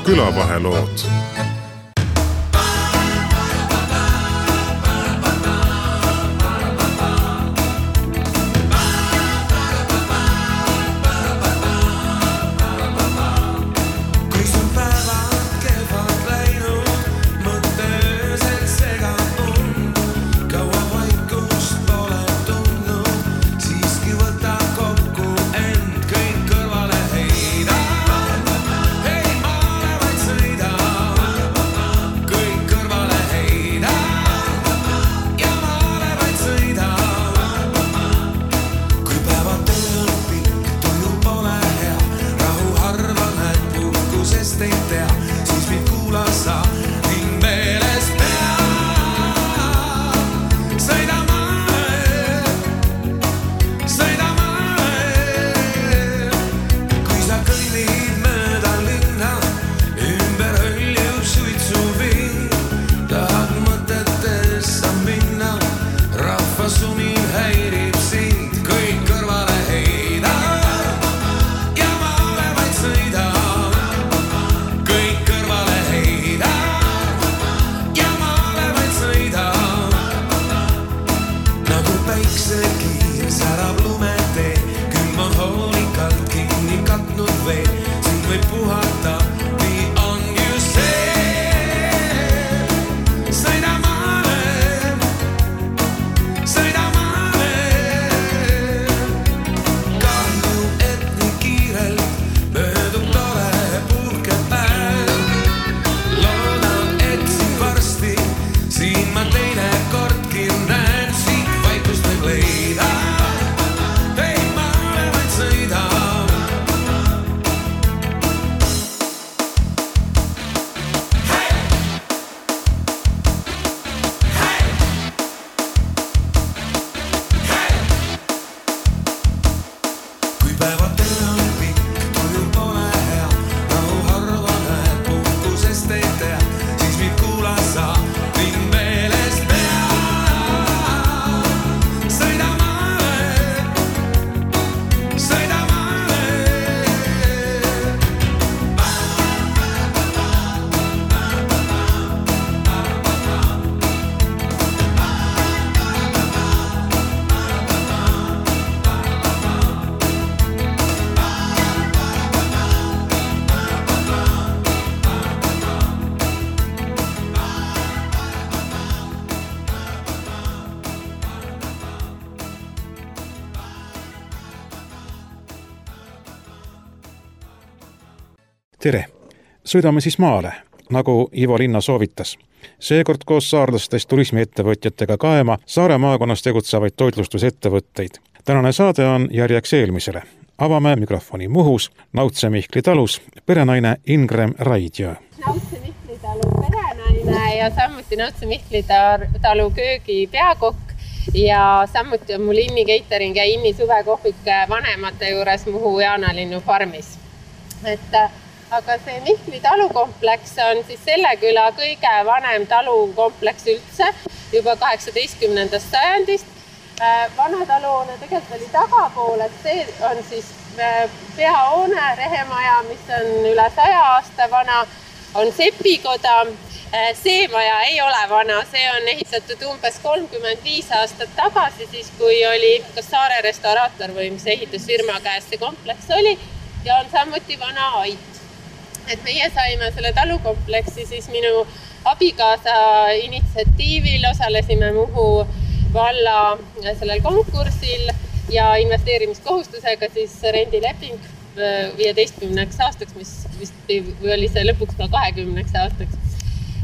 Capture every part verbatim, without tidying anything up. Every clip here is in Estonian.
külavahelood. Tere! Sõidame siis maale, nagu Ivo Linna soovitas. Seekord koos saarlastest turismiettevõtjatega kaema Saare maakonnas tegutsevaid toitlustusettevõtteid. Tänane saade on järjeks eelmisele. Avame mikrofoni Muhus, Nautse Mihkli talus, perenaine Ingrem Raidjõe. Nautse Mihkli talu perenaine ja samuti Nautse Mihkli talu köögi peakokk ja samuti on mul Inni Catering ja Inni suvekohvik vanemate juures Muhu Jaanalinnu farmis. Et aga see Mihkli talukompleks on siis selle küla kõige vanem talukompleks üldse, juba kaheksateistkümnendast sajandist. Vana taluhoone tegelikult oli tagapool, et see on siis peahoone, rehemaja, mis on üle saja aasta vana, on sepikoda. See maja ei ole vana, see on ehitatud umbes kolmkümmend viis aastat tagasi, siis kui oli kas Saare restauraator või mis ehitusfirma käes see kompleks oli ja on samuti vana ait. Et meie saime selle talukompleksi siis minu abikaasa initsiatiivil, osalesime Muhu valla sellel konkursil ja investeerimiskohustusega siis rendileping viieteistkümneks aastaks, mis vist või oli see lõpuks ka kahekümneks aastaks,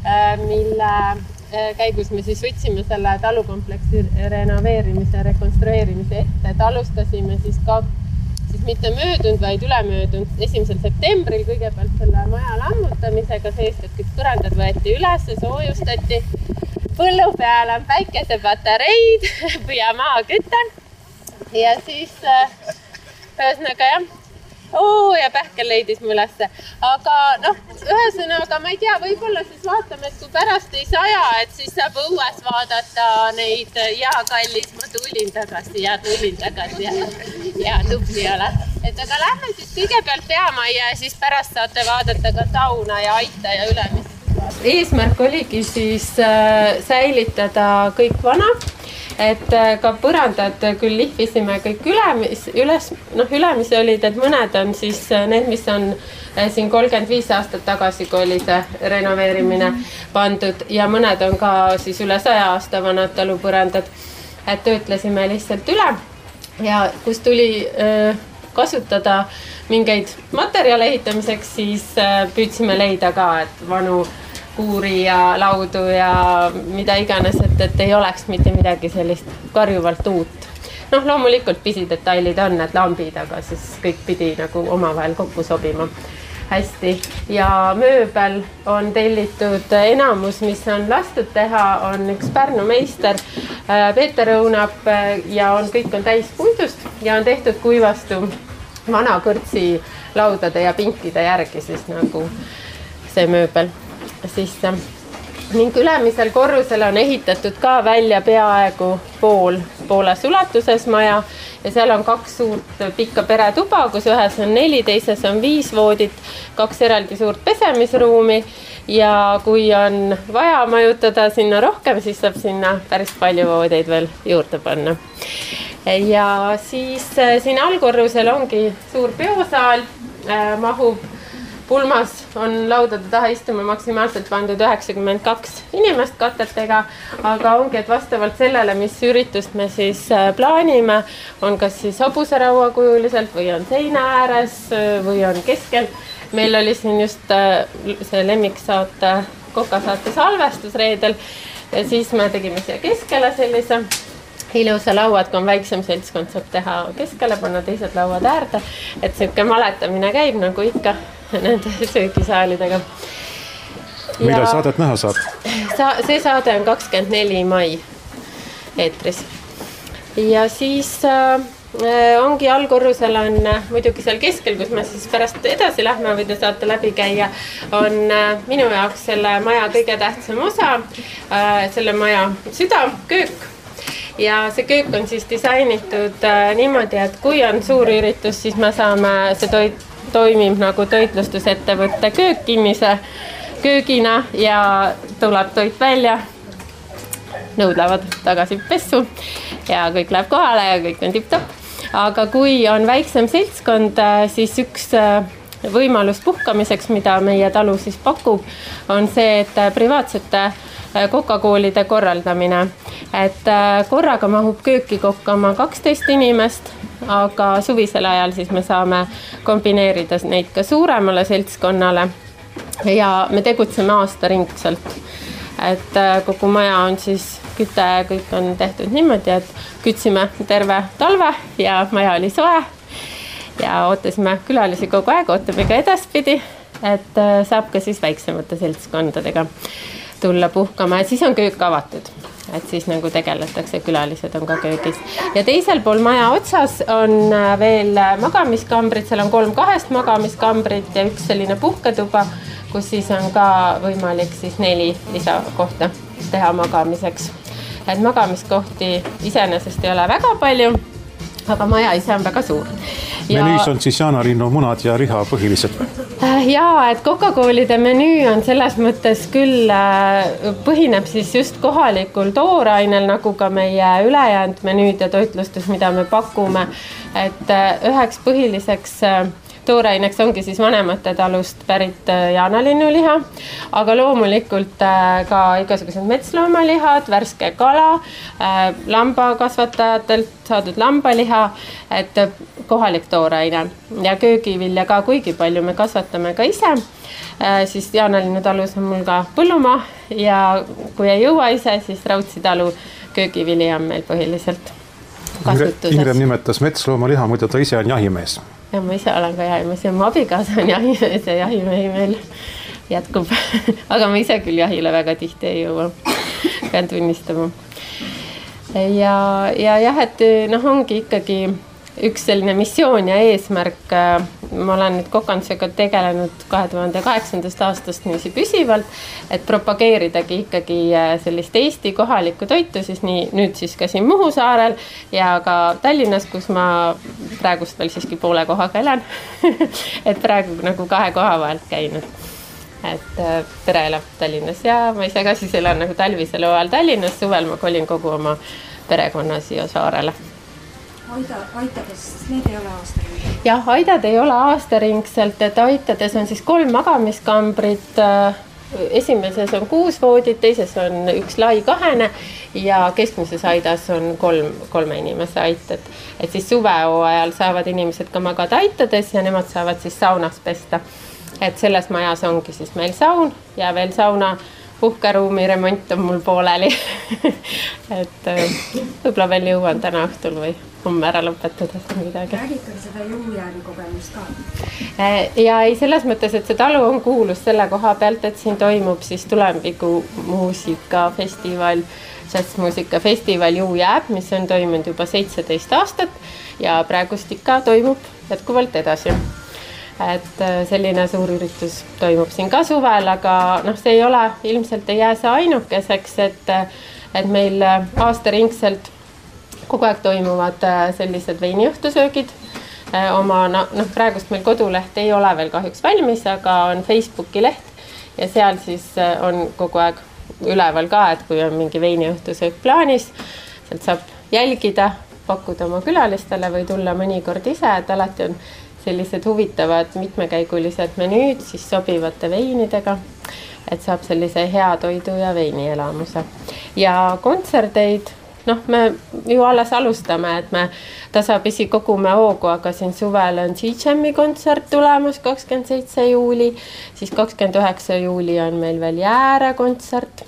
mille käigus me siis võtsime selle talukompleksi renoveerimise ja rekonstrueerimise ette. Talustasime siis ka siis mitte möödunud, vaid ülemöödunud esimesel septembril kõigepealt selle maja lammutamisega seest, et kõik põrandad võeti üles, soojustati. Põllu peal on päikesepatareid ja maaküte ja siis ühesõnaga jah, oo ja pähkel leidis mu ülesse. Aga noh, ühesõnaga ma ei tea, võib-olla siis vaatame, et kui pärast ei saja, et siis saab õues vaadata neid ja kallis, ma tulin tagasi ja tulin tagasi ja, ja tubli ole. et aga lähme siis kõigepealt peamajja ja siis pärast saate vaadata ka sauna ja aita ja ülemist. Eesmärk oligi siis säilitada kõik vana, et ka põrandad küll lihvisime kõik ülemis, üles, noh ülemis olid, et mõned on siis need, mis on siin kolmkümmend viis aastat tagasi, kui oli see renoveerimine pandud ja mõned on ka siis üle saja aasta vanad talupõrandad, et töötlesime lihtsalt üle ja kus tuli kasutada mingeid materjale ehitamiseks, siis püüdsime leida ka, et vanu kuuri ja laudu ja mida iganes, et, et ei oleks mitte midagi sellist karjuvalt uut. Noh, loomulikult pisidetailid on need lambid, aga siis kõik pidi nagu omavahel kokku sobima hästi. Ja mööbel on tellitud enamus, mis on lastud teha, on üks Pärnu meister, Peeter Õunap ja on, kõik on täis puidust ja on tehtud kuivastu vana kõrtsi laudade ja pinkide järgi siis nagu see mööbel. Siis, ning ülemisel korrusel on ehitatud ka välja peaaegu pool, pooles ulatuses maja ja seal on kaks suurt pikka peretuba, kus ühes on neli, teises on viis voodit, kaks eraldi suurt pesemisruumi ja kui on vaja majutada sinna rohkem, siis saab sinna päris palju voodeid veel juurde panna. Ja siis siin allkorrusel ongi suur peosaal, mahub pulmas on laudade taha istuma maksimaalselt pandud üheksakümmend kaks inimest katetega, aga ongi, et vastavalt sellele, mis üritust me siis plaanime, on kas siis hobuseraua kujuliselt või on seina ääres või on keskel. Meil oli siin just see lemmiksaate, kokasaate salvestus reedel ja siis me tegime siia keskele sellise ilusa lauad, kui on väiksem seltskond, saab teha keskele, panna teised lauad äärde, et selline maletamine käib nagu ikka nende söögisaalidega. Millal saadet näha saab? Sa, see saade on kakskümmend neli mai eetris. Ja siis äh, ongi allkorrusel on muidugi seal keskel, kus me siis pärast edasi lähme või te saate läbi käia, on äh, minu jaoks selle maja kõige tähtsam osa, äh, selle maja süda, köök. Ja see köök on siis disainitud äh, niimoodi, et kui on suur üritus, siis me saame see toit toimib nagu toitlustusettevõtte köök kinnise köögina ja tuleb toit välja, nõud lähevad tagasi pessu ja kõik läheb kohale ja kõik on tipp-topp. Aga kui on väiksem seltskond, siis üks võimalus puhkamiseks, mida meie talu siis pakub, on see, et privaatsete kokakoolide korraldamine. Et korraga mahub kööki kokkama kaksteist inimest, aga suvisel ajal siis me saame kombineerida neid ka suuremale seltskonnale ja me tegutseme aastaringselt. Et kogu maja on siis küte, kõik on tehtud niimoodi, et kütsime terve talve ja maja oli soe ja ootasime külalisi kogu aeg, ootame ka edaspidi, et saab ka siis väiksemate seltskondadega tulla puhkama ja siis on köök avatud, et siis nagu tegeletakse, külalised on ka köögis. Ja teisel pool maja otsas on veel magamiskambrid, seal on kolm kahest magamiskambrit ja üks selline puhketuba, kus siis on ka võimalik siis neli lisakohta teha magamiseks. Et magamiskohti iseenesest ei ole väga palju, aga maja ise on väga suur. Ja menüüs on siis jaanalinnu, munad ja liha põhilised? Jaa, et kokakoolide menüü on selles mõttes küll, põhineb siis just kohalikul toorainel, nagu ka meie ülejäänud menüüd ja toitlustus, mida me pakume. Et üheks põhiliseks tooraineks ongi siis vanemate talust pärit jaanalinnuliha, aga loomulikult ka igasugused metsloomalihad, värske kala, lambakasvatajatelt saadud lambaliha, et kohalik tooraine ja köögivilja ka, kuigi palju me kasvatame ka ise, siis jaanalinnu talus on mul ka põllumaa ja kui ei jõua ise, siis Raudsi talu köögivili on meil põhiliselt kasutuses. Ingrid nimetas metsloomaliha, muidu ta ise on jahimees. Ja ma ise olen ka jahimees ja mu abikaasa on jahimees ja jahimehi meil jätkub. Aga ma ise küll jahile väga tihti ei jõua, pean tunnistama. Ja, ja jah, et noh, ongi ikkagi üks selline missioon ja eesmärk. Ma olen nüüd kokandusega tegelenud kahe tuhande kaheksandast aastast niiviisi püsivalt, et propageeridagi ikkagi sellist Eesti kohalikku toitu, siis nii, nüüd siis ka siin Muhu saarel ja ka Tallinnas, kus ma praegust veel siiski poole kohaga elan. Et praegu nagu kahe koha vahelt käinud. Et pere elab Tallinnas ja ma ise ka siis elan nagu talvisel ajal Tallinnas, suvel ma kolin kogu oma perekonna siia saarele. Aida, aitades, need ei ole aastaringselt? Jah, aidad ei ole aastaringselt, et aitades on siis kolm magamiskambrit. Esimeses on kuus voodit, teises on üks lai kahene ja keskmises aidas on kolm, kolme inimese aited. Et siis suveo ajal saavad inimesed ka magada aitades ja nemad saavad siis saunas pesta. Et selles majas ongi siis meil saun ja veel sauna puhkeruumi remont on mul pooleli. Et võib-olla veel jõuan täna õhtul või homme ära lõpetada midagi. Räägid seda jõujääni kogemust ka? Ja ei selles mõttes, et see talu on kuulus selle koha pealt, et siin toimub siis Tulemvigu muusikafestival, jazzmuusikafestival Jõujääb, mis on toimunud juba seitseteist aastat ja praegust ikka toimub jätkuvalt edasi. Et selline suur üritus toimub siin ka suvel, aga noh, see ei ole, ilmselt ei jää see ainukeseks, et, et meil aastaringselt kogu aeg toimuvad sellised veiniõhtusöögid. Oma, noh, praegust meil koduleht ei ole veel kahjuks valmis, aga on Facebooki leht ja seal siis on kogu aeg üleval ka, et kui on mingi veiniõhtusöök plaanis, sealt saab jälgida, pakkuda oma külalistele või tulla mõnikord ise, et alati on sellised huvitavad mitmekäigulised menüüd siis sobivate veinidega, et saab sellise hea toidu ja veinielamuse. Ja kontserteid, noh, me ju alles alustame, et me tasapisi kogume hoogu, aga siin suvel on G-Jam'i kontsert tulemas kakskümmend seitse juuli, siis kakskümmend üheksa juuli on meil veel Jääre kontsert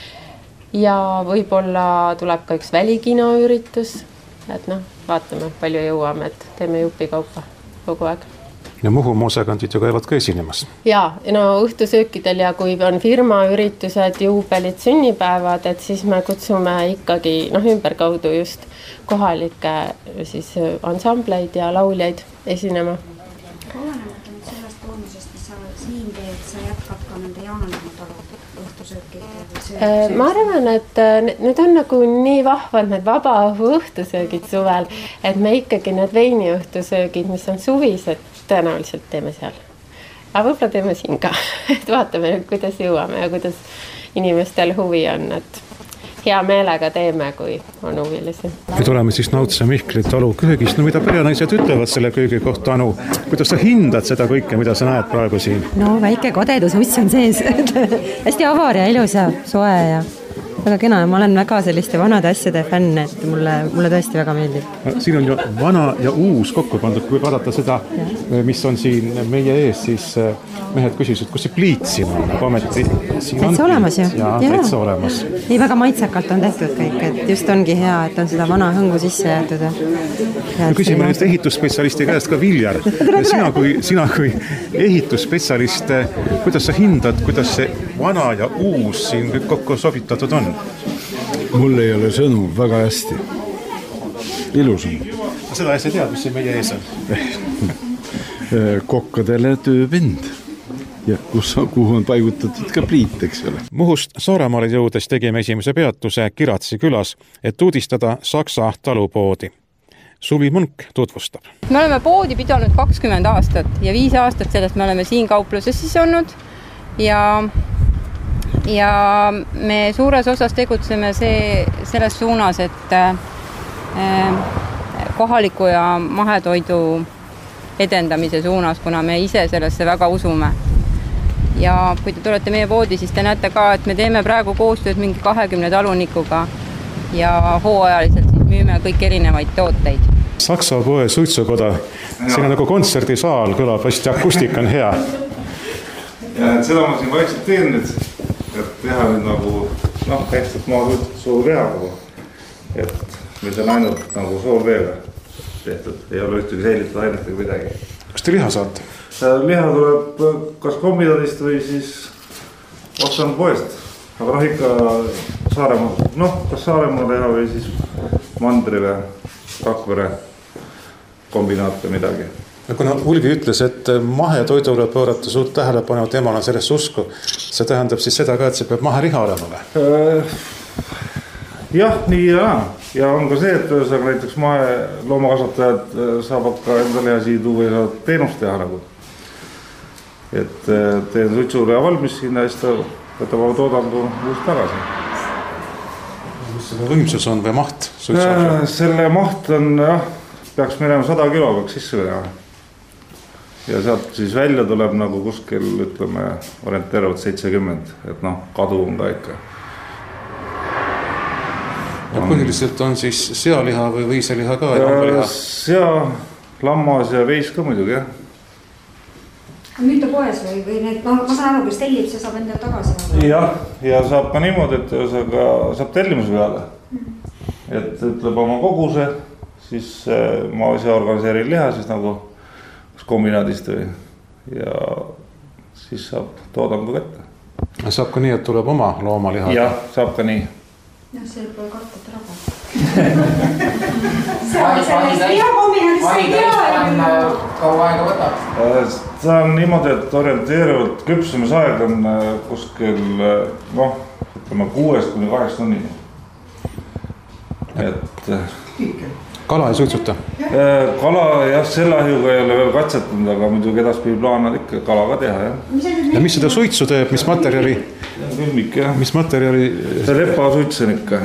ja võib-olla tuleb ka üks välikinoüritus, et noh, vaatame, palju jõuame, et teeme jupi kaupa kogu aeg. Ja Muhu muusikandid ju käivad ka esinemas. Jaa, no õhtusöökidel ja kui on firma üritused, juubelid, sünnipäevad, et siis me kutsume ikkagi noh, ümberkaudu just kohalikke siis ansambleid ja lauljaid esinema. Olenemata nüüd sellest boonusest, mis sa siin teed, sa jätkad ka nende Jaananema talu õhtusöökid? Ma arvan, et need on nagu nii vahvad, need vaba õhtusöögid suvel, et me ikkagi need veiniõhtusöögid, mis on suvised, tõenäoliselt teeme seal. Aga võib-olla teeme siin ka, et vaatame, kuidas jõuame ja kuidas inimestel huvi on, et hea meelega teeme, kui on huvilisi. Me tuleme siis Nautse Mihkli talu köögist. No mida perenaised ütlevad selle köögi kohta, Anu? Kuidas sa hindad seda kõike, mida sa näed praegu siin? No väike kodedus uss on sees. Hästi avar ja ilus ja soe ja väga kena. Ma olen väga selliste vanade asjade fänn, et mulle, mulle tõesti väga meeldib. Siin on ju vana ja uus kokku pandud. Kui vaadata seda, mis on siin meie ees, siis mehed küsisid, kus see pliit siin on. Aga ometi siin on olemas ju. Ja, täitsa olemas. Nii väga maitsekalt on tehtud kõik, et just ongi hea, et on seda vana hõngu sisse jäetud. Ja küsime nüüd ehitusspetsialisti käest ka Viljar. Sina kui, sina kui ehitusspetsialist, kuidas sa hindad, kuidas see vana ja uus siin kõik kokku sobitatud on? Mul ei ole sõnu, väga hästi. Ilus on. Seda ei tead, mis see meie ees on? Kokkadele tööpind. Ja kus, kuhu on paigutatud ka pliit, eks ole. Muhust Saaremaale jõudes tegime esimese peatuse Kiratsi külas, et uudistada Saksa talupoodi. Suvi Munk tutvustab. Me oleme poodi pidanud kakskümmend aastat ja viis aastat sellest me oleme siin kaupluses siis olnud ja, ja me suures osas tegutseme see, selles suunas, et äh, kohaliku ja mahetoidu edendamise suunas, kuna me ise sellesse väga usume. Ja kui te tulete meie poodi, siis te näete ka, et me teeme praegu koostööd mingi kahekümne talunikuga ja hooajaliselt siis müüme kõik erinevaid tooteid. Saksa poe suitsukoda, siin on nagu kontserdisaal, kõlab hästi, akustika on hea. Ja seda ma siin vaikselt teen nüüd, et teha nüüd nagu, noh, tehtud maa suur veaga, et meil on ainult nagu sool veega tehtud, ei ole ühtegi säilitud ainetega midagi. Kas te liha saate? Liha tuleb kas kombidadist või siis otsan poest, aga noh ikka Saaremaa, noh kas Saaremaa liha või siis Mandri või Rakvere kombinaat või midagi. Kuna Ulgi ütles, et mahetoidule pöörata suurt tähelepanu, temal on sellest usku, see tähendab siis seda ka, et see peab maheriha olema või? jah, nii ja ja on ka see, et ühesõnaga näiteks mahe loomakasvatajad saavad ka enda liha tuua ja saavad teenust teha nagu. Et teen suitsuleha valmis sinna ja siis ta võtab oma toodangu uus tagasi. Mis selle võimsus on või maht? Äh, selle maht on, jah, peaks minema sada kilo peaks sisse minema. Ja sealt siis välja tuleb nagu kuskil, ütleme, orienteeruvalt seitsekümmend, et noh, kadu on ka ikka. Ja põhiliselt on siis sealiha või võiseliha ka? Ja sea, lammas ja veis ka muidugi, jah. Müüta poes või, või need, no ma saan aru, kes tellib, see saab endale tagasi. Jah, ja saab ka niimoodi, et ühesõnaga saab tellimus peale. Et ütleb oma koguse, siis ma ise organiseerin liha siis nagu kombinaadist või ja siis saab toodangu kätte. Saab ka nii, et tuleb oma loomaliha? Jah, saab ka nii. Jah, see pole kartut raba. See oli sellest lihakombinaadist ei tea. Kaua aega võtab? Ta on niimoodi, et orienteerivalt küpsumisaeg on kuskil noh, ütleme kuuest kuni kahest tunnini. Et kala ei suitsuta? Kala jah, selle ahjuga ei ole veel katsetanud, aga muidugi edaspidi plaan on ikka kala ka teha, jah. Ja mis seda suitsu teeb, mis materjali? Külmik, jah. Mis materjali? See lepa suits on ikka.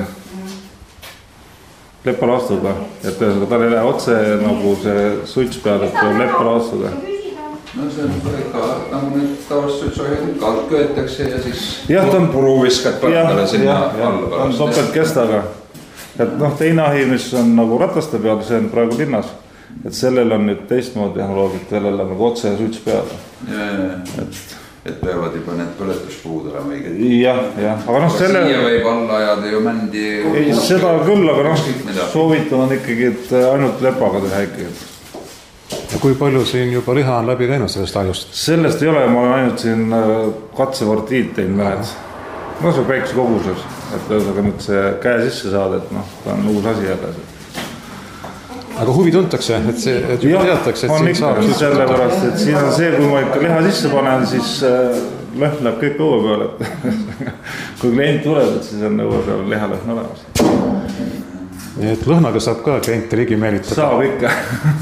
Leppale astuda, et ühesõnaga tal ei lähe otse nagu see suits peale, et tuleb leppale astuda. No see on ikka, nagu nüüd tavalist suitsuahjad ikka alt köetakse ja siis jah, ta on puru viskad põrkale sinna alla. Ta on topelt kestaga. Et noh, teine ahi, mis on nagu rataste peal, see on praegu linnas. Et sellel on nüüd teistmoodi tehnoloogid, sellel on nagu otse suits peale. Ja, ja, et, et peavad juba need põletuspuud olema õiged. Jah, jah. Aga noh, selle... Siia võib alla ajada ju mändi... Ei, seda küll, aga noh, soovitan on ikkagi, et ainult lepaga teha ikkagi. Ja kui palju siin juba liha on läbi käinud sellest ahjust? Sellest ei ole, ma olen ainult siin katsevortiid teinud mõned. No see väikse koguses, et ühesõnaga nüüd see käe sisse saada, et noh, ta on uus asi jälle. Aga huvi tuntakse, et see et juba ja, teatakse, et siin saab suitsutada? Sellepärast, et siin on see, kui ma ikka liha sisse panen, siis lõhn läheb kõik õue peale. Kui klient tuleb, et siis on õue peale liha lõhn olemas. Nii et lõhnaga saab ka kliente ligi meelitada? Saab ikka.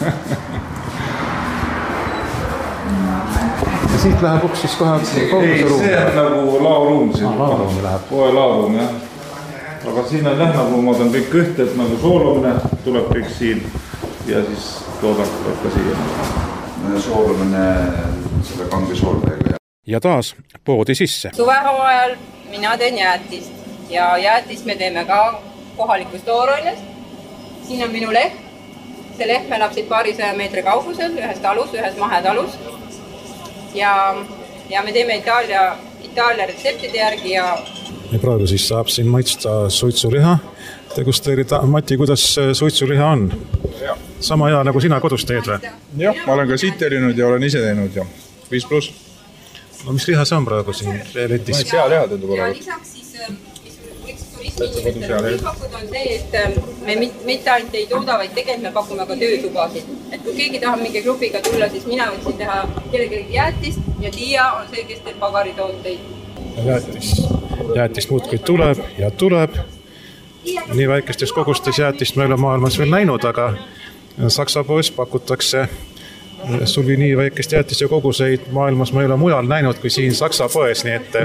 Ja siit läheb uks siis kohe ei, see on nagu laoruum siin. Ah, laoruumi läheb. Kohe laoruum, jah. Aga siin on jah, nagu ma olen kõik ühte, et nagu soolumine tuleb kõik siin ja siis toodang tuleb ka siia. Soolumine selle kange soolveega. Ja taas poodi sisse. Suvehooajal mina teen jäätist ja jäätist me teeme ka kohalikust toorainest. Siin on minu lehm. See lehm elab siit paarisaja meetri kaugusel, ühes talus, ühes mahetalus. Ja, ja me teeme Itaalia, Itaalia retseptide järgi ja Ja praegu siis saab siin maitsta suitsuliha, degusteerida. Mati, kuidas suitsuliha on? Ja. Sama hea nagu sina kodus teed või? Jah, ma olen ka siit tellinud ja olen ise teinud ja viis pluss. No mis liha see on praegu siin letis? Sealiha tundub ja olevat. lisaks siis turismi pakud on see, et me mitte ainult ei tooda, vaid tegelikult me pakume ka töötubasid. Et kui keegi tahab mingi grupiga tulla, siis mina võiksin teha kellegi jäätist ja Tiia on see, kes teeb pagaritooteid. Jäätis, jäätist muudkui tuleb ja tuleb. Nii väikestes kogustes jäätist me ei ole maailmas veel näinud, aga Saksa poes pakutakse sul nii väikest jäätist ja koguseid maailmas ma ei ole mujal näinud kui siin Saksa poes, nii et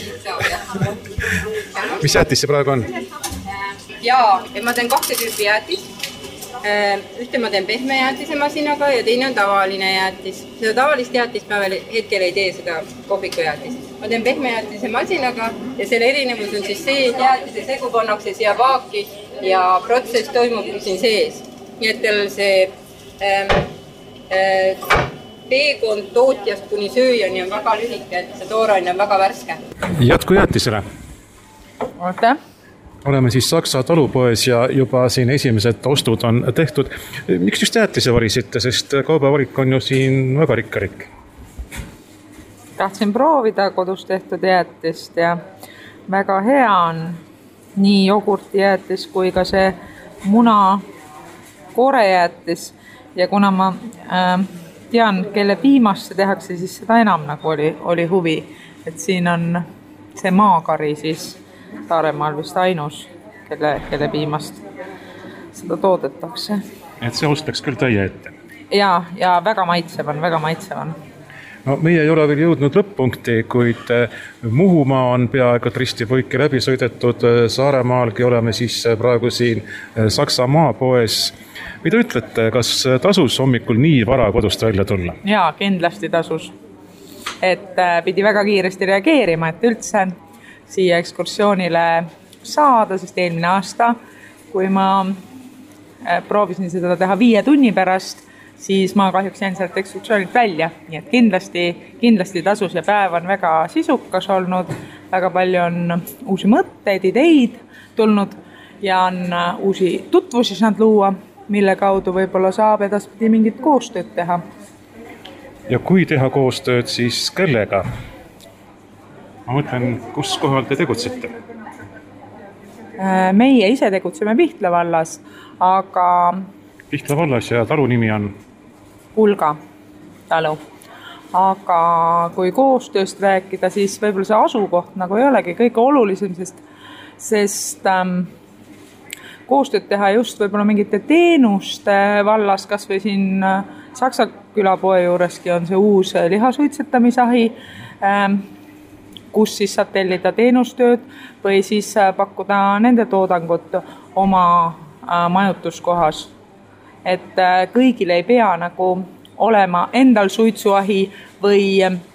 mis jäätis see praegu on? Jaa, ma teen kahte tüüpi jäätist. Ühte ma teen pehme jäätise masinaga ja teine on tavaline jäätis. Seda tavalist jäätist ma veel hetkel ei tee, seda kohviku jäätist. Ma teen pehme jäätise masinaga ja selle erinevus on siis see, et jäätise segu pannakse siia paaki ja protsess toimubki siin sees. Nii et see ähm, äh, teekond tootjast kuni sööjani on väga lühike, et see tooraine on väga värske. Jätku jäätisele. Oota. Oleme siis Saksa talupoes ja juba siin esimesed ostud on tehtud. Miks just jäätise varisite, sest kaubavalik on ju siin väga rikkarik? Tahtsin proovida kodus tehtud jäätist ja väga hea on nii jogurtijäätis kui ka see muna korejäätis. Ja kuna ma äh, tean, kelle piimast see tehakse, siis seda enam nagu oli, oli huvi. Et siin on see maakari siis Saaremaal vist ainus. kelle, kelle piimast seda toodetakse. Et see ostaks küll täie ette? Ja, ja väga maitsev on, väga maitsev on. No, meie ei ole veel jõudnud lõpp-punkti, kuid Muhumaa on peaaegu risti poiki läbi sõidetud, Saaremaalgi oleme siis praegu siin Saksa maapoes. Mida ütlete, kas tasus hommikul nii vara kodust välja tulla? Jaa, kindlasti tasus. Et pidi väga kiiresti reageerima, et üldse siia ekskursioonile saada, sest eelmine aasta, kui ma proovisin seda teha viie tunni pärast, siis ma kahjuks jäin sealt ekskursioonilt välja. Nii et kindlasti, kindlasti tasus ja päev on väga sisukas olnud, väga palju on uusi mõtteid, ideid tulnud ja on uusi tutvusi saanud luua, mille kaudu võib-olla saab edaspidi mingit koostööd teha. Ja kui teha koostööd, siis kellega? Ma mõtlen, kus kohal te tegutsete? Meie ise tegutseme Pihtla vallas, aga... Pihtla vallas ja talu nimi on? Pulga talu. Aga kui koostööst rääkida, siis võib-olla see asukoht nagu ei olegi kõige olulisem, sest, sest ähm, koostööd teha just võib-olla mingite teenuste vallas, kas või siin Saksa külapoe juureski on see uus lihasuitsetamisahi, ähm, kus siis saab tellida teenustööd või siis pakkuda nende toodangut oma äh, majutuskohas. Et äh, kõigil ei pea nagu olema endal suitsuahi või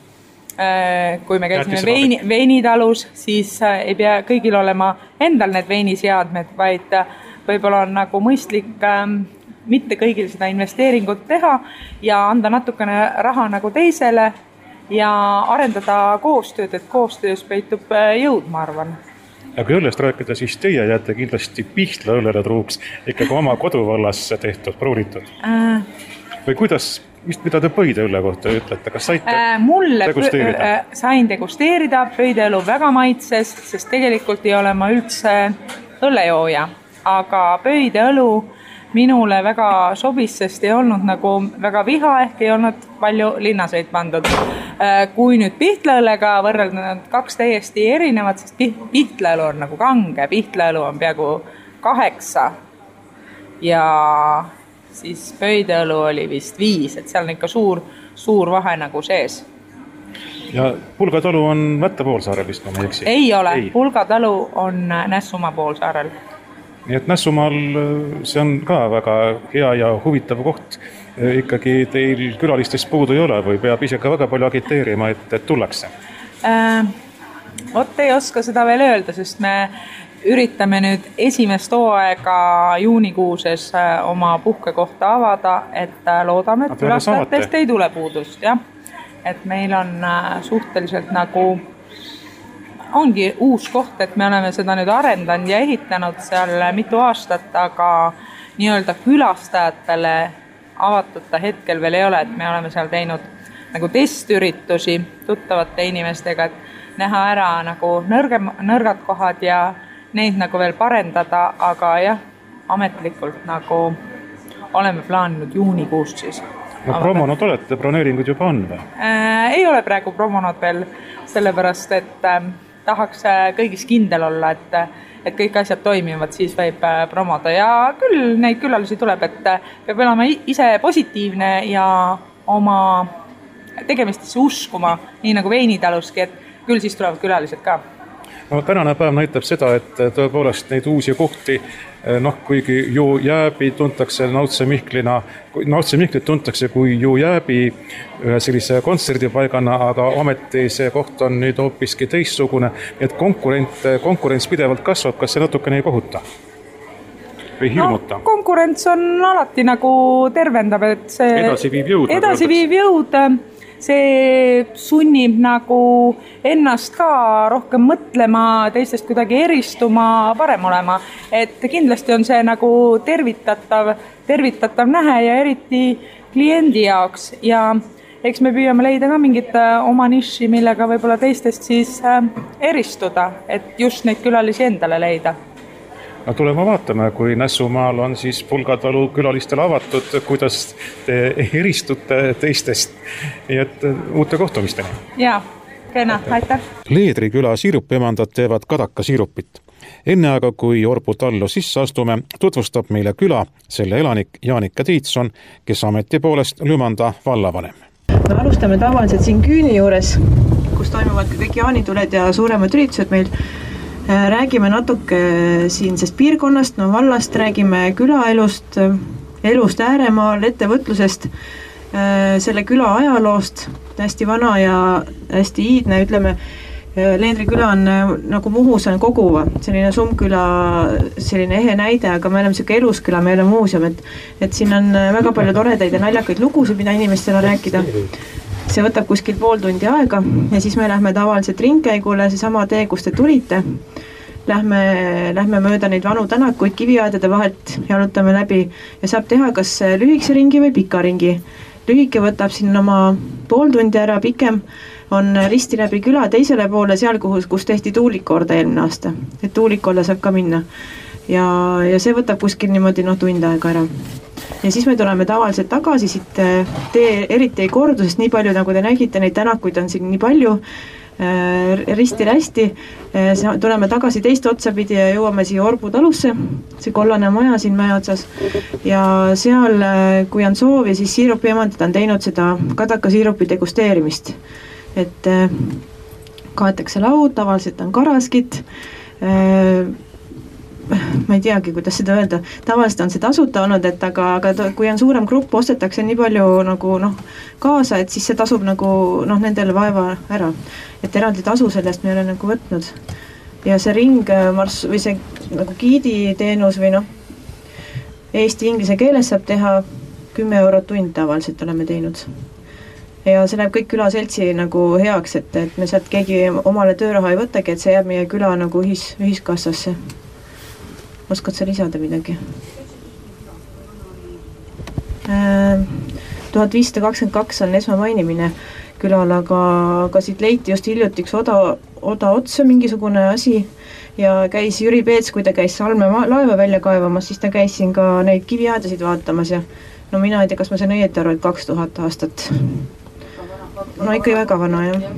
äh, kui me käisime veini, veinitalus, siis äh, ei pea kõigil olema endal need veiniseadmed, vaid äh, võib-olla on nagu mõistlik äh, mitte kõigil seda investeeringut teha ja anda natukene raha nagu teisele ja arendada koostööd, et koostöös peitub jõud, ma arvan. Ja kui õllest rääkida, siis teie jääte kindlasti Pihtla õllele truuks ikkagi oma koduvallas tehtud, pruulitud. Äh, Või kuidas, mida te pöide õlle kohta ütlete, kas saite äh, mulle degusteerida? Äh, sain degusteerida, pöide õlu väga maitses, sest tegelikult ei ole ma üldse õllejooja, aga pöide õlu minule väga sobis, sest ei olnud nagu väga viha, ehk ei olnud palju linnasõit pandud. Kui nüüd Pihtlaõlega võrrelda kaks täiesti erinevat, sest Pihtlaõlu on nagu kange, Pihtlaõlu on peaaegu kaheksa ja siis pöideõlu oli vist viis, et seal on ikka suur, suur vahe nagu sees. Ja Pulga talu on Mätta poolsaarel vist, kui ma ei eksi? Ei ole, ei. Pulga talu on Nässumaa poolsaarel. Nii et Nässumaal see on ka väga hea ja huvitav koht. Ikkagi teil külalistest puudu ei ole või peab ise ka väga palju agiteerima, et, et tullakse? Äh, Ot ei oska seda veel öelda, sest me üritame nüüd esimest hooaega juunikuuses oma puhkekohta avada, et loodame, et külastajatest ei tule puudust. Jah. Et meil on suhteliselt nagu ongi uus koht, et me oleme seda nüüd arendanud ja ehitanud seal mitu aastat, aga nii-öelda külastajatele avatud ta hetkel veel ei ole, et me oleme seal teinud nagu testüritusi tuttavate inimestega, et näha ära nagu nõrgem, nõrgad kohad ja neid nagu veel parendada, aga jah, ametlikult nagu oleme plaaninud juunikuust siis. No promonod olete, broneeringud juba on või? Äh, ei ole praegu promonod veel, sellepärast, et äh, tahaks kõigis kindel olla, et et kõik asjad toimivad, siis võib promoda ja küll neid külalisi tuleb, et peab olema ise positiivne ja oma tegemistesse uskuma, nii nagu veinitaluski, et küll siis tulevad külalised ka. No, tänane päev näitab seda, et tõepoolest neid uusi kohti, noh, kuigi ju Jääbi tuntakse Nautse Mihklina, Nautse Mihklit tuntakse kui ju Jääbi sellise kontserdipaigana, aga ometi see koht on nüüd hoopiski teistsugune, et konkurent, konkurents pidevalt kasvab, kas see natukene ei kohuta? Või hirmuta? No, konkurents on alati nagu tervendab, et see edasi viib jõud. Edasi viib jõud. See sunnib nagu ennast ka rohkem mõtlema, teistest kuidagi eristuma, parem olema. Et kindlasti on see nagu tervitatav, tervitatav nähe ja eriti kliendi jaoks. Ja eks me püüame leida ka mingit oma niši, millega võib-olla teistest siis eristuda, et just neid külalisi endale leida. No tulema vaatame, kui Nässumaal on siis Pulga talu külalistele avatud, kuidas te eristute teistest, nii et uute kohtumisteni. Jaa, kena, aitäh. Leedri küla siirupemandad teevad kadaka siirupit. Enne aga, kui Orbu tallu sisse astume, tutvustab meile küla selle elanik Jaanika Tiitson, kes ameti poolest Lümanda vallavanem. Me alustame tavaliselt siin Küüni juures, kus toimuvad kõik jaanituled ja suuremad üritused meil. Räägime natuke siinsest piirkonnast, no vallast, räägime külaelust, elust ääremaal, ettevõtlusest, selle küla ajaloost, hästi vana ja hästi iidne, ütleme, Leendri küla on nagu Muhus on Koguva, selline Sumküla, selline ehe näide, aga me oleme selline elusküla, me ei ole muuseum, et, et siin on väga palju toredaid ja naljakaid lugusid, mida inimestele rääkida. See võtab kuskil pool tundi aega ja siis me lähme tavaliselt ringkäigule, see sama tee, kus te tulite. Lähme, lähme mööda neid vanu tänakuid kiviaedade vahelt, jalutame läbi ja saab teha kas lühikese ringi või pika ringi. Lühike võtab siin oma pool tundi ära, pikem on risti läbi küla teisele poole seal, kus, kus tehti tuulikuorda eelmine aasta. Et tuulikolle saab ka minna. Ja, ja see võtab kuskil niimoodi no, tund aega ära. Ja siis me tuleme tavaliselt tagasi, siit tee eriti ei kordu, sest nii palju, nagu te nägite, neid tänakuid on siin nii palju, risti-rästi. Tuleme tagasi teist otsapidi ja jõuame siia Orbu talusse, see kollane maja siin mäe otsas. Ja seal, kui on soovi, siis siirupiemandid on teinud seda kadakasiirupi degusteerimist. Et kaetakse laud, tavaliselt on karaskit, ma ei teagi, kuidas seda öelda, tavaliselt on see tasuta olnud, et aga, aga kui on suurem grupp, ostetakse nii palju nagu, noh, kaasa, et siis see tasub nagu, noh, nendele vaeva ära. Et eraldi tasu sellest me ei ole nagu võtnud. Ja see ring marss, või see nagu giidi teenus või noh, eesti-inglise keeles saab teha kümme eurot tund tavaliselt oleme teinud. Ja see läheb kõik külaseltsi nagu heaks, et, et me sealt keegi omale tööraha ei võtagi, et see jääb meie küla nagu ühis, ühiskassasse. Oskad sa lisada midagi? tuhat viissada kakskümmend kaks on esmamainimine külal, aga, aga siit leiti just hiljuti üks oda, oda otsa mingisugune asi ja käis Jüri Peets, kui ta käis Salme laeva välja kaevamas, siis ta käis siin ka neid kiviaedasid vaatamas ja no mina ei tea, kas ma sain õieti aru, et kaks tuhat aastat. No ikka väga vana, jah.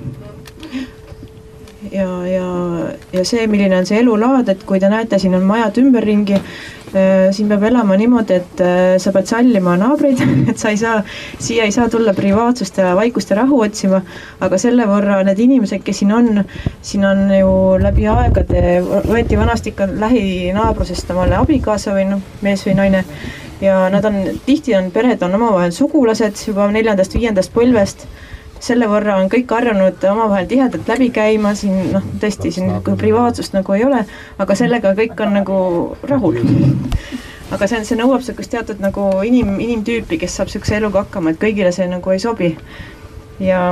Ja, ja, ja see, milline on see elulaad, et kui te näete, siin on majad ümberringi, siin peab elama niimoodi, et sa pead sallima naabreid, et sa ei saa, siia ei saa tulla privaatsust ja vaikust ja rahu otsima, aga selle võrra need inimesed, kes siin on, siin on ju läbi aegade, võeti vanasti ikka lähinaabrusest omale abikaasa või no, mees või naine, ja nad on, tihti on pered on omavahel sugulased juba neljandast, viiendast põlvest. Selle võrra on kõik harjunud omavahel tihedalt läbi käima, siin noh, tõesti siin privaatsust nagu ei ole, aga sellega kõik on nagu rahul. Aga see, see nõuab sellist teatud nagu inim, inimtüüpi, kes saab sellise eluga hakkama, et kõigile see nagu ei sobi. Ja,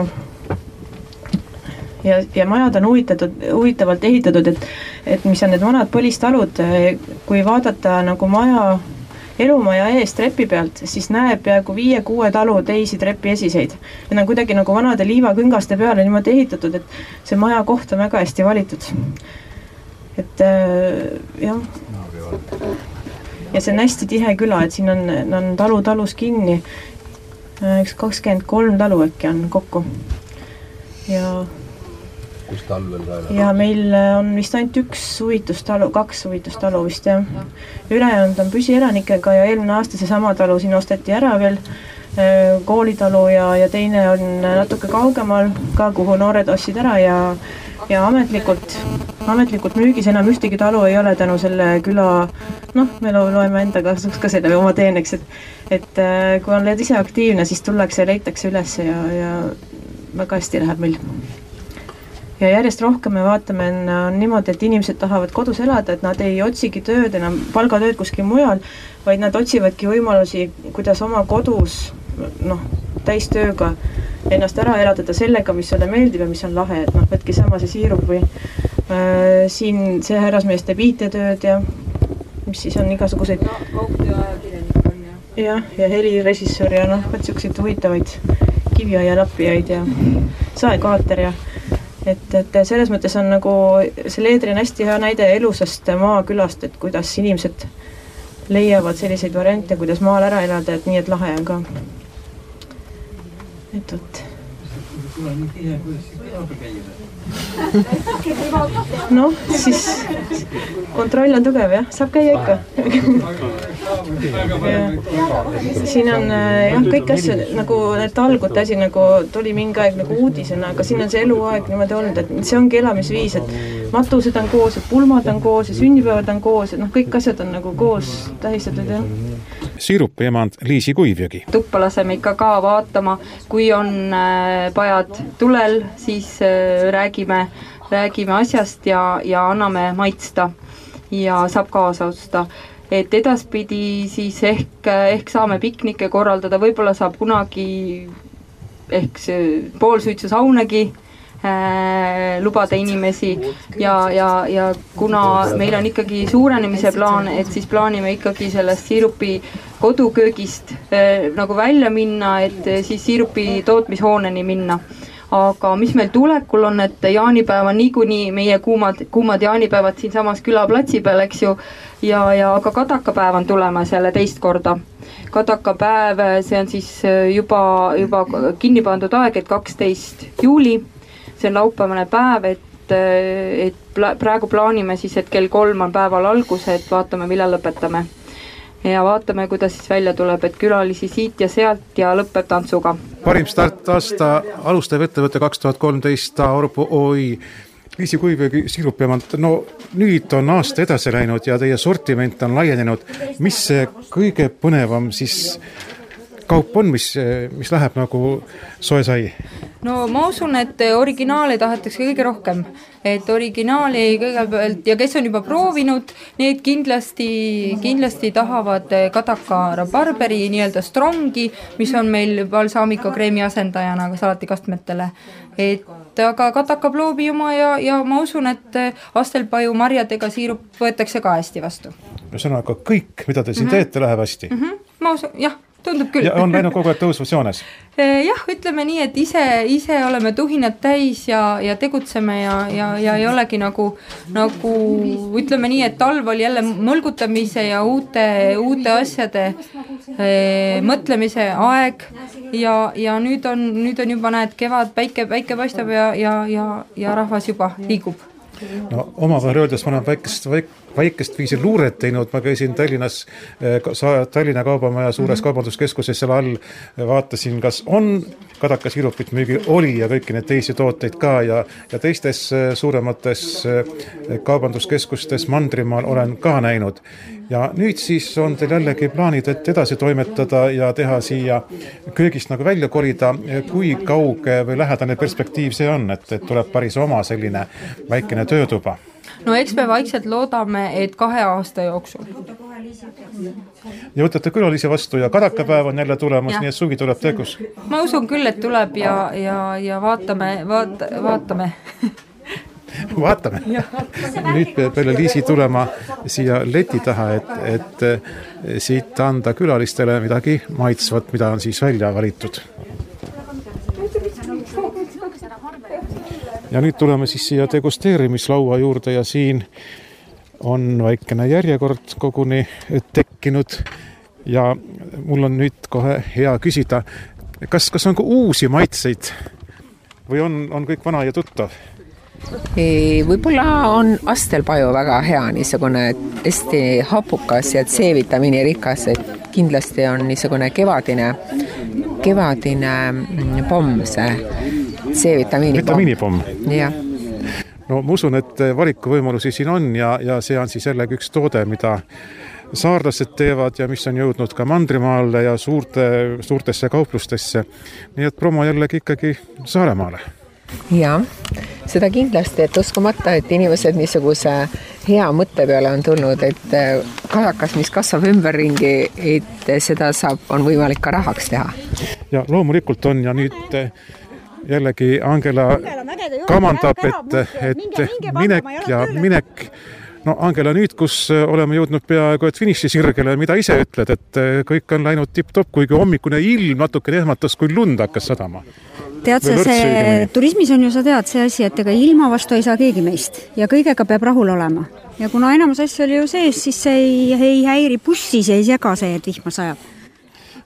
ja, ja majad on huvitatud, huvitavalt ehitatud, et, et mis on need vanad põlistalud, kui vaadata nagu maja elumaja ees trepi pealt, siis näeb peaaegu viie-kuue talu teisi trepi esiseid. Need on kuidagi nagu vanade liivaküngaste peale niimoodi ehitatud, et see maja koht on väga hästi valitud. Et jah. Ja see on hästi tihe küla, et siin on, on talu talus kinni. Üks kakskümmend kolm talu äkki on kokku. Ja kus talvel ka? Ja meil on vist ainult üks suvitustalu, kaks suvitustalu vist, jah. Ülejäänud on püsielanikega ja eelmine aasta see sama talu siin osteti ära veel, koolitalu ja, ja teine on natuke kaugemal ka, kuhu noored ostsid ära ja, ja ametlikult, ametlikult müügis enam ühtegi talu ei ole tänu selle küla, noh, me loeme enda kasuks ka selle oma teeneks, et, et kui on leed ise aktiivne, siis tullakse ja leitakse üles ja, ja väga hästi läheb meil. Ja järjest rohkem me vaatame on niimoodi, et inimesed tahavad kodus elada, et nad ei otsigi tööd, enam palgatööd kuskil mujal, vaid nad otsivadki võimalusi, kuidas oma kodus noh, täistööga ennast ära elatada sellega, mis sulle meeldib ja mis on lahe, et noh, võtki sama see siirup või äh, siin see härrasmees teeb I T-tööd ja mis siis on igasuguseid no, kaugtööajakirjanik on ja ja, ja helirežissöör ja noh, võt siukseid huvitavaid kiviaia lappijaid ja saekaater ja Et, et selles mõttes on nagu, see Leedri on hästi hea näide elusast maakülast, et kuidas inimesed leiavad selliseid variante, kuidas maal ära elada, et nii, et lahe on ka. Et võt. noh, siis kontroll on tugev, jah, saab käia ikka. Siin on jah, kõik asjad, nagu need talgute asi nagu tuli mingi aeg nagu uudisena, aga siin on see eluaeg niimoodi olnud, et see ongi elamisviis, et matused on koos, et pulmad on koos ja sünnipäevad on koos, et noh, kõik asjad on nagu koos tähistatud, jah. Siirupi emand Liisi Kuivjõgi. Tuppa laseme ikka ka vaatama, kui on pajad tulel, siis räägime, räägime asjast ja, ja anname maitsta ja saab kaasa osta. Et edaspidi siis ehk, ehk saame piknikke korraldada, võib-olla saab kunagi ehk poolsuitsu saunagi äh, lubada inimesi ja, ja, ja kuna meil on ikkagi suurenemise plaan, et siis plaanime ikkagi sellest siirupi koduköögist äh, nagu välja minna, et siis siirupi tootmishooneni minna. Aga mis meil tulekul on, et jaanipäev on niikuinii meie kuumad, kuumad jaanipäevad siin samas külaplatsi peal, eks ju, ja, ja aga kadakapäev on tulemas jälle teist korda. Kadakapäev, see on siis juba, juba kinni pandud aeg, et kaksteist juuli, see on laupäevane päev, et, et praegu plaanime siis, et kell kolm on päeval algus, et vaatame, millal lõpetame. Ja vaatame, kuidas siis välja tuleb, et külalisi siit ja sealt ja lõpeb tantsuga. Parim start aasta alustav ettevõte kaks tuhat kolmteist Orpo Oy Liisi Kuivjõgi siirupiemand. No nüüd on aasta edasi läinud ja teie sortiment on laienenud. Mis see kõige põnevam siis kaup on, mis, mis läheb nagu soe sai? No ma usun, et originaali tahetakse kõige rohkem, et originaali kõigepealt ja kes on juba proovinud, need kindlasti, kindlasti tahavad kadaka rabarberi nii-öelda strongi, mis on meil balsaamikokreemi asendajana salatikastmetele. Et aga kadaka ploobi oma ja, ja ma usun, et astelpaju marjadega siirup võetakse ka hästi vastu. No sõna, aga kõik, mida te siin mm -hmm. teete, läheb hästi? Mm -hmm. Ma usun, jah. Tundub küll. Ja on läinud kogu aeg tõusvas joones? Jah, ütleme nii, et ise, ise oleme tuhinad täis ja, ja tegutseme ja, ja, ja ei olegi nagu, nagu, ütleme nii, et talv oli jälle mõlgutamise ja uute, uute asjade e, mõtlemise aeg ja, ja nüüd, on, nüüd on juba näed kevad, päike, päike paistab ja, ja, ja, ja rahvas juba liigub. No omavahel öeldes ma olen väikest, väik, väikest viisi luuret teinud, ma käisin Tallinnas, Tallinna Kaubamaja suures mm-hmm. kaubanduskeskuses seal all, vaatasin, kas on kadakasiirupit müügil, oli ja kõiki need teisi tooteid ka ja, ja teistes suuremates kaubanduskeskustes Mandrimaal olen ka näinud. Ja nüüd siis on teil jällegi plaanid, et edasi toimetada ja teha siia köögist nagu välja korida, kui kauge või lähedane perspektiiv see on, et, et tuleb päris oma selline väikene töötuba. No eks me vaikselt loodame, et kahe aasta jooksul. Ja võtate külalisi vastu ja kadakapäev on jälle tulemas, ja. Nii et suvi tuleb tegus. Ma usun küll, et tuleb ja, ja, ja vaatame, vaat, vaatame. Vaatame. Nüüd peale Liisi tulema siia leti taha, et, et siit anda külalistele midagi maitsvat, mida on siis välja valitud. Ja nüüd tuleme siis siia degusteerimislaua juurde ja siin on väikene järjekord koguni tekkinud ja mul on nüüd kohe hea küsida, kas, kas on ka uusi maitseid või on, on kõik vana ja tuttav? Võib-olla on astelpaju väga hea, niisugune hästi hapukas ja C-vitamiini rikas, et kindlasti on niisugune kevadine, kevadine pomm see C-vitamiini pomm. Vitamiinipomm? Jah. No ma usun, et valikuvõimalusi siin on ja, ja see on siis jällegi üks toode, mida saarlased teevad ja mis on jõudnud ka Mandrimaale ja suurte, suurtesse kauplustesse. Nii et promo jällegi ikkagi Saaremaale. Jaa, seda kindlasti, et uskumata, et inimesed niisuguse hea mõtte peale on tulnud, et kadakas, mis kasvab ümberringi, et seda saab, on võimalik ka rahaks teha. Ja loomulikult on ja nüüd jällegi Angela kamandab, et, et minek ja minek. No Angela, nüüd, kus oleme jõudnud peaaegu et finišisirgele, mida ise ütled, et kõik on läinud tipp-top, kuigi hommikune ilm natuke ehmatas, kui lund hakkas sadama. Tead sa, see turismis on ju, sa tead see asi, et ega ilma vastu ei saa keegi meist ja kõigega peab rahul olema. Ja kuna enamus asju oli ju sees, siis see ei, ei häiri bussis ja ei sega see, et vihma sajab.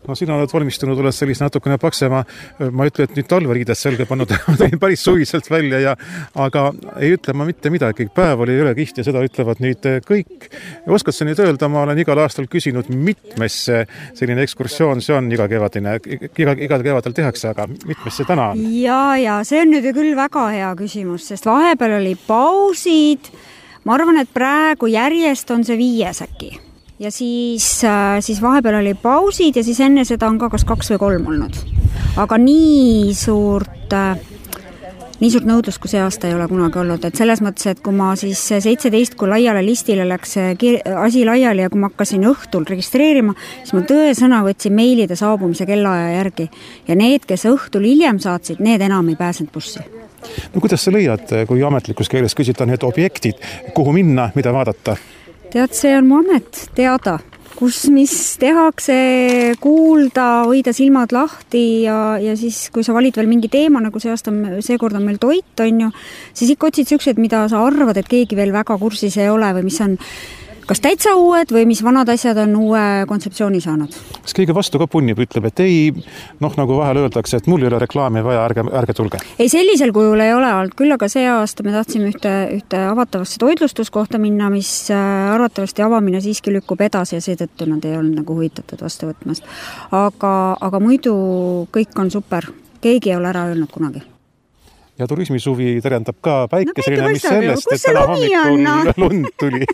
no sina oled valmistunud, oled sellist natukene paksema, ma ütlen, et nüüd talveriides selge pannud, tõin päris suviselt välja ja aga ei ütle ma mitte midagi, päev oli üle kiht ja seda ütlevad nüüd kõik. Oskad sa nüüd öelda, ma olen igal aastal küsinud, mitmes selline ekskursioon see on iga kevadine, iga, iga kevadel tehakse, aga mitmes see täna on? Ja, ja see on nüüd küll väga hea küsimus, sest vahepeal oli pausid, ma arvan, et praegu järjest on see viies äkki. Ja siis, siis vahepeal oli pausid ja siis enne seda on ka kas kaks või kolm olnud. Aga nii suurt, nii suurt nõudlust, kui see aasta ei ole kunagi olnud. Et selles mõttes, et kui ma siis seitseteist, kui laiale listile läks asi laiali ja kui ma hakkasin õhtul registreerima, siis ma tõesõna võtsin meilide saabumise kellaaja järgi. Ja need, kes õhtul hiljem saatsid, need enam ei pääsenud bussi. No kuidas sa leiad, kui ametlikus keeles küsita need objektid, kuhu minna, mida vaadata? Tead, see on mu amet teada, kus mis tehakse, kuulda, hoida silmad lahti ja, ja siis, kui sa valid veel mingi teema, nagu see aasta, seekord on meil toit, on ju, siis ikka otsid siuksed, mida sa arvad, et keegi veel väga kursis ei ole või mis on kas täitsa uued või mis vanad asjad on uue kontseptsiooni saanud. Kas keegi vastu ka punnib, ütleb, et ei, noh, nagu vahel öeldakse, et mul ei ole reklaami vaja, ärge, ärge tulge. Ei, sellisel kujul ei ole olnud, küll aga see aasta me tahtsime ühte, ühte avatavasse toitlustuskohta minna, mis arvatavasti avamine siiski lükkub edasi ja seetõttu nad ei olnud nagu huvitatud vastu võtmast. Aga, aga muidu kõik on super. Keegi ei ole ära öelnud kunagi. Ja turismisuvi terendab ka päikeseline, no, mis sellest, et täna hommikul no? lund tuli.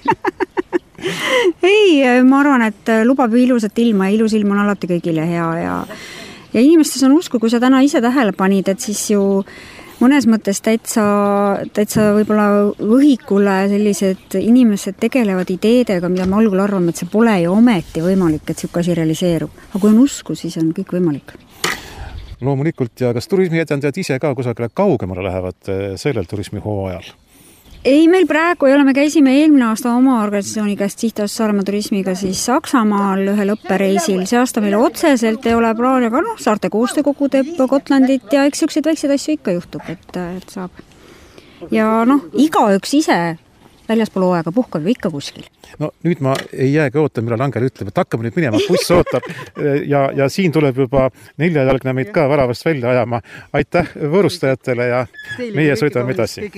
Ei, ma arvan, et lubab ilusat ilma ja ilus ilm on alati kõigile hea ja, ja inimestes on usku, kui sa täna ise tähele panid, et siis ju mõnes mõttes täitsa, täitsa võib-olla võhikule sellised inimesed tegelevad ideedega, mida me algul arvame, et see pole ju ometi võimalik, et siuke asi realiseerub. Aga kui on usku, siis on kõik võimalik. Loomulikult, ja kas turismiedendajad ise ka kusagile kaugemale lähevad sellel turismihooajal? Ei, meil praegu ei ole, me käisime eelmine aasta oma organisatsiooni käest Sihtas Saaremaa turismiga siis Saksamaal ühel õppereisil. See aasta meil otseselt ei ole plaani, aga noh, saarte koostöökogu teeb Gotlandit ja eks siukseid väikseid asju ikka juhtub, et, et saab. Ja noh, igaüks ise väljaspool hooaega puhkab ju ikka kuskil. No nüüd ma ei jäägi oota, millal Angel ütleb, et hakkame nüüd minema, buss ootab ja, ja siin tuleb juba neljajalgne meid ka väravast välja ajama. Aitäh võõrustajatele ja meie sõidame edasi.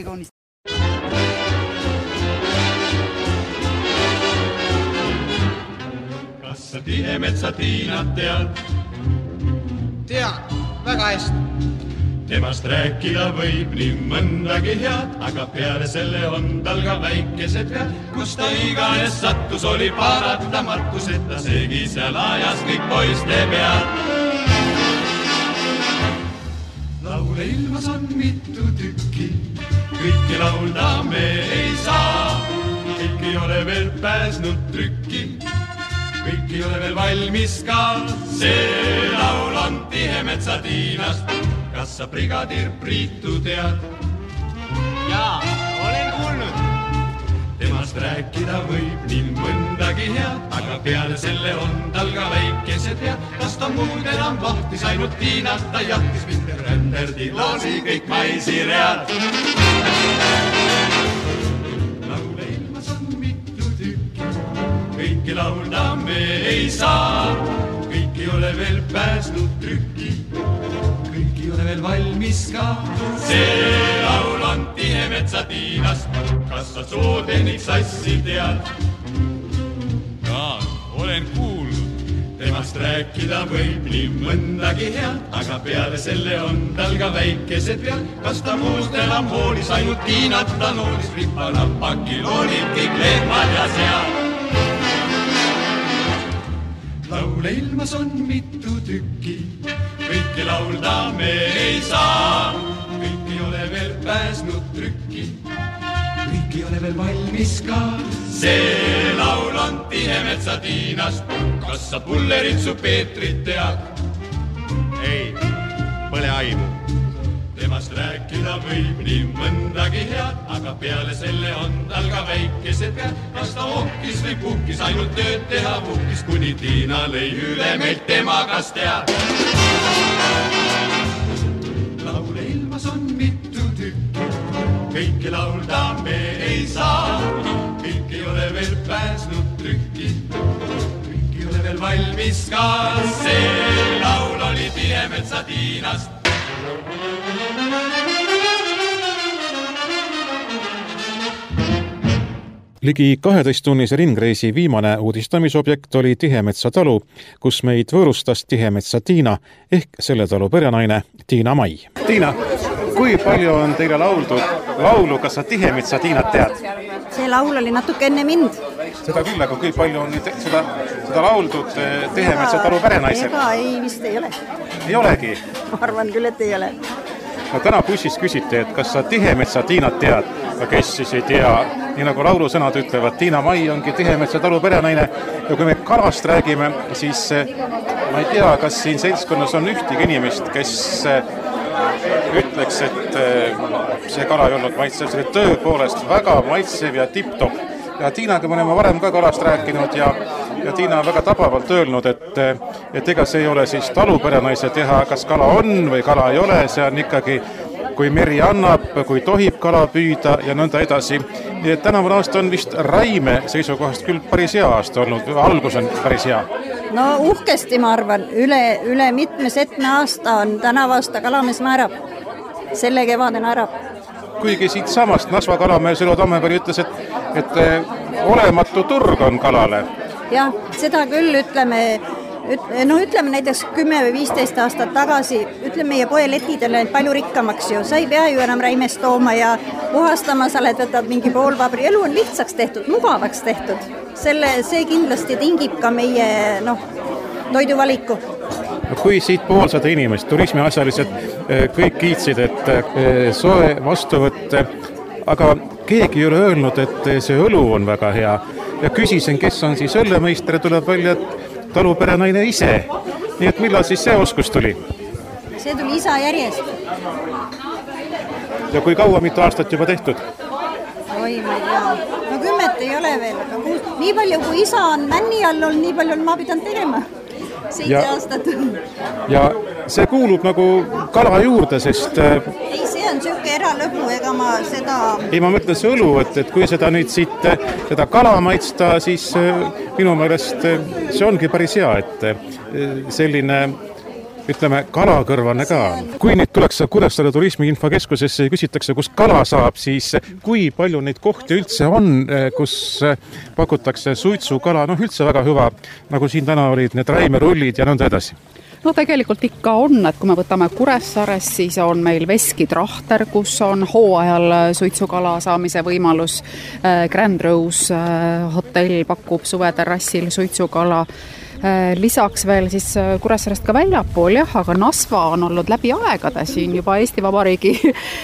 Kas sa Tihemetsatiinat tead? Tead, väga hästi. Temast rääkida võib nii mõndagi head, aga peale selle on tal ka väikesed vead. Kus ta iganes sattus, oli paratamatus, et ta segi seal ajas kõik poiste pead. Laule ilmas on mitu tükki, kõiki laulda me ei saa. Kõik ei ole veel pääsnud trükki, kõik ei ole veel valmis ka. See laul on Tihemetsatiinast. Kas sa brigadir Priitu tead? Jaa, olen kuulnud. Temast rääkida võib nii mõndagi head, aga peale selle on tal ka väikesed vead. Kas ta muud enam vahtis, ainult Tiinat ta jahtis, mitte ränderdi loosi kõik maisiread. Laule ilmas on mitu tükki, kõiki laulda me ei saa. Kõik ei ole veel pääsnud trükki, kõik ei ole veel valmis ka. See laul on Tihemetsatiinast. Kas sa sootehnik sassi tead? Jaa, olen kuulnud. Temast rääkida võib nii mõndagi head, aga peale selle on tal ka väikesed vead. Kas ta muust enam hoolis, ainult Tiinat ta noolis, rippa-napaki loonib kõik lehmad ja sead. Laule ilmas on mitu tükki, kõiki laulda me ei saa. Kõik ei ole veel pääsnud trükki, kõik ei ole veel valmis ka. See laul on Tihemetsatiinast. Kas sa Pulleritsu Peetrit tead? Ei, pole aimu. Temast rääkida võib nii mõndagi head, aga peale selle on tal ka väikesed vead. Kas ta ohkis või puhkis, ainult tööd teha puhkis, kuni Tiina lõi üle meilt tema kas tead. Laule ilmas on mitu tükki, kõiki laulda me ei saa. Kõik ei ole veel pääsnud trükki, kõik ei ole veel valmis ka. See Tihemetsa Tiinast. Ligi kaheteisttunnise ringreisi viimane uudistamisobjekt oli Tihemetsa talu, kus meid võõrustas Tihemetsa Tiina ehk selle talu perenaine Tiina Mai. Tiina, kui palju on teile lauldud laulu, kas sa Tihemetsa Tiinat tead? See laul oli natuke enne mind. Seda küll, aga kui palju on seda, seda lauldud Tihemetsa talu perenaisel? Ega ei, vist ei ole. Ei olegi? Ma arvan küll, et ei ole. No täna bussis küsiti, et kas sa Tihemetsa Tiinat tead, aga kes siis ei tea. Nii nagu laulusõnad ütlevad, Tiina Mai ongi Tihemetsa talu perenaine ja kui me kalast räägime, siis ma ei tea, kas siin seltskonnas on ühtegi inimest, kes ütleks, et see kala ei olnud maitsev, see oli tõepoolest väga maitsev ja tipp-top. Ja Tiinaga me oleme varem ka kalast rääkinud ja, ja Tiina on väga tabavalt öelnud, et, et ega see ei ole siis taluperenaise teha, kas kala on või kala ei ole, see on ikkagi kui meri annab, kui tohib kala püüda ja nõnda edasi. Nii et tänaval aasta on vist Raime seisukohast küll päris hea aasta olnud, algus on päris hea. No uhkesti ma arvan, üle, üle mitme setme aasta on tänav aasta kalamees naerab, selle kevade naerab. Kuigi siit samast Nasva kalamees Ülo Tammepere ütles, et, et olematu turg on kalale. Jah, seda küll ütleme, no ütleme näiteks kümme või viisteist aastat tagasi, ütleme meie poeletidele palju rikkamaks ju, sa ei pea ju enam Raimest tooma ja puhastama, sa oled võtad mingi poolvabri, elu on lihtsaks tehtud, mugavaks tehtud. Selle, see kindlasti tingib ka meie noh, toiduvaliku. Kui siit poolsada inimest, turismiasjalised, kõik kiitsid, et soe vastuvõtt, aga keegi ei ole öelnud, et see õlu on väga hea ja küsisin, kes on siis õllemeister, tuleb välja, et taluperenaine ise. Nii et millal siis see oskus tuli? See tuli isa järjest. Ja kui kaua mitu aastat juba tehtud? Oi, ma ei tea. No kümmet ei ole veel, aga nii palju kui isa on männi all olnud, nii palju on ma pidanud tegema. Seitse ja, aastat. Ja see kuulub nagu kala juurde, sest... Ei, see on sööke eralõbu, ega ma seda... Ei, ma mõtlen see õlu, et, et kui seda nüüd siit seda kala maitsta, siis minu meelest see ongi päris hea, et selline, ütleme, kalakõrvane ka. Kui nüüd tuleks Kuressaare turismi infokeskusesse ja küsitakse, kus kala saab, siis kui palju neid kohti üldse on, kus pakutakse suitsukala, noh üldse väga hüva, nagu siin täna olid need Raime-rullid ja nõnda edasi? No tegelikult ikka on, et kui me võtame Kuressaares, siis on meil Veski Trahter, kus on hooajal suitsukala saamise võimalus. Grand Rose hotell pakub suveterrassil suitsukala. Lisaks veel siis Kuressaarest ka väljapool, jah, aga Nasva on olnud läbi aegade siin juba Eesti Vabariigi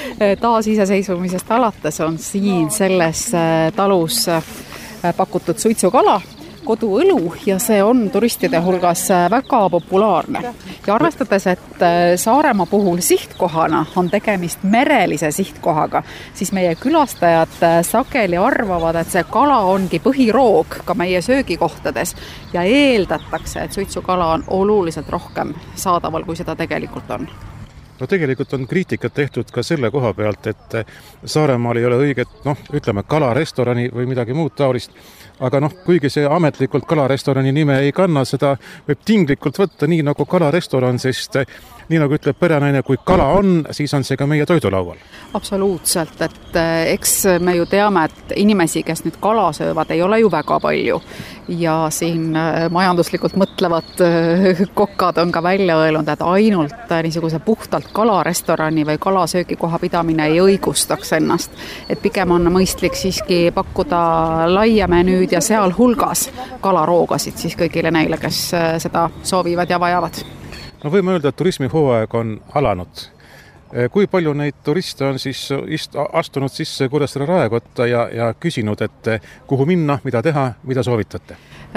taasiseseisvumisest alates on siin selles talus pakutud suitsukala, koduõlu ja see on turistide hulgas väga populaarne. Ja arvestades, et Saaremaa puhul sihtkohana on tegemist merelise sihtkohaga, siis meie külastajad sageli arvavad, et see kala ongi põhiroog ka meie söögikohtades ja eeldatakse, et suitsukala on oluliselt rohkem saadaval, kui seda tegelikult on. No tegelikult on kriitikat tehtud ka selle koha pealt, et Saaremaal ei ole õiget, noh, ütleme kalarestorani või midagi muud taolist, aga noh, kuigi see ametlikult kalarestorani nime ei kanna, seda võib tinglikult võtta nii nagu kalarestoran, sest nii nagu ütleb perenaine, kui kala on, siis on see ka meie toidulaual. Absoluutselt, et eks me ju teame, et inimesi, kes nüüd kala söövad, ei ole ju väga palju ja siin majanduslikult mõtlevad kokkad on ka välja öelnud, et ainult niisuguse puhtalt kalarestorani või kalasöögikoha pidamine ei õigustaks ennast, et pigem on mõistlik siiski pakkuda laia menüüd ja seal hulgas kalaroogasid siis kõigile neile, kes seda soovivad ja vajavad. No võime öelda, et turismihooaeg on alanud. Kui palju neid turiste on siis astunud sisse Kuressaare raekotta ja, ja küsinud, et kuhu minna, mida teha, mida soovitate?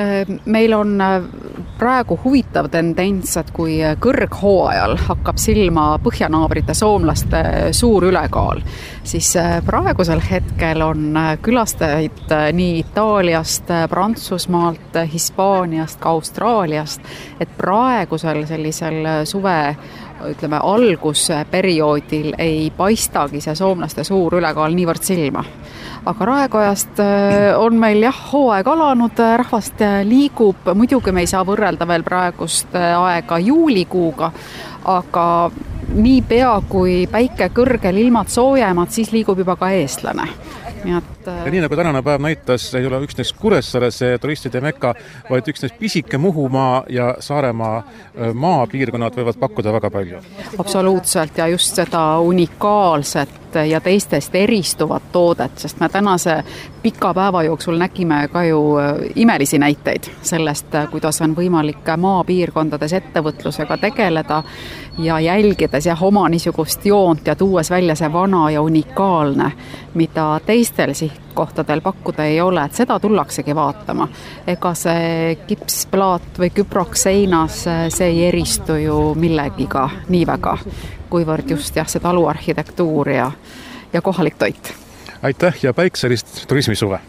Meil on praegu huvitav tendents, et kui kõrghooajal hakkab silma põhjanaabrite soomlaste suur ülekaal, siis praegusel hetkel on külastajaid nii Itaaliast, Prantsusmaalt, Hispaaniast, ka Austraaliast, et praegusel sellisel suve ütleme, algusperioodil ei paistagi see soomlaste suur ülekaal niivõrd silma. Aga Raekojast on meil jah, hooaeg alanud, rahvast liigub, muidugi me ei saa võrrelda veel praegust aega juulikuuga, aga nii pea kui päike kõrgel, ilmad soojemad, siis liigub juba ka eestlane. Nii et... ja nii nagu tänane päev näitas, ei ole üksnes Kuressaare see turistide mekka, vaid üksnes pisike Muhumaa ja Saaremaa maapiirkonnad võivad pakkuda väga palju. Absoluutselt ja just seda unikaalset ja teistest eristuvat toodet, sest me tänase pika päeva jooksul nägime ka ju imelisi näiteid sellest, kuidas on võimalik maapiirkondades ettevõtlusega tegeleda ja jälgides jah, oma niisugust joont ja tuues välja see vana ja unikaalne, mida teistel sihtkohtadel pakkuda ei ole, et seda tullaksegi vaatama. Ega see kipsplaat või küproks seinas, see ei eristu ju millegiga nii väga, kuivõrd just jah, see taluarhitektuur ja, ja kohalik toit. Aitäh ja päikselist turismisuve!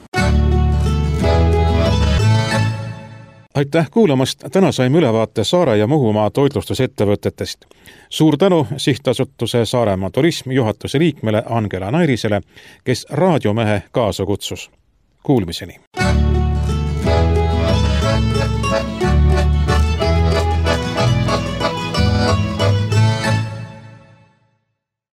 Aitäh kuulamast, täna saime ülevaate Saare ja Muhumaa toitlustusettevõtetest. Suur tänu sihtasutuse Saaremaa turismi juhatuse liikmele Angela Nairisele, kes raadiomehe kaasa kutsus. Kuulmiseni!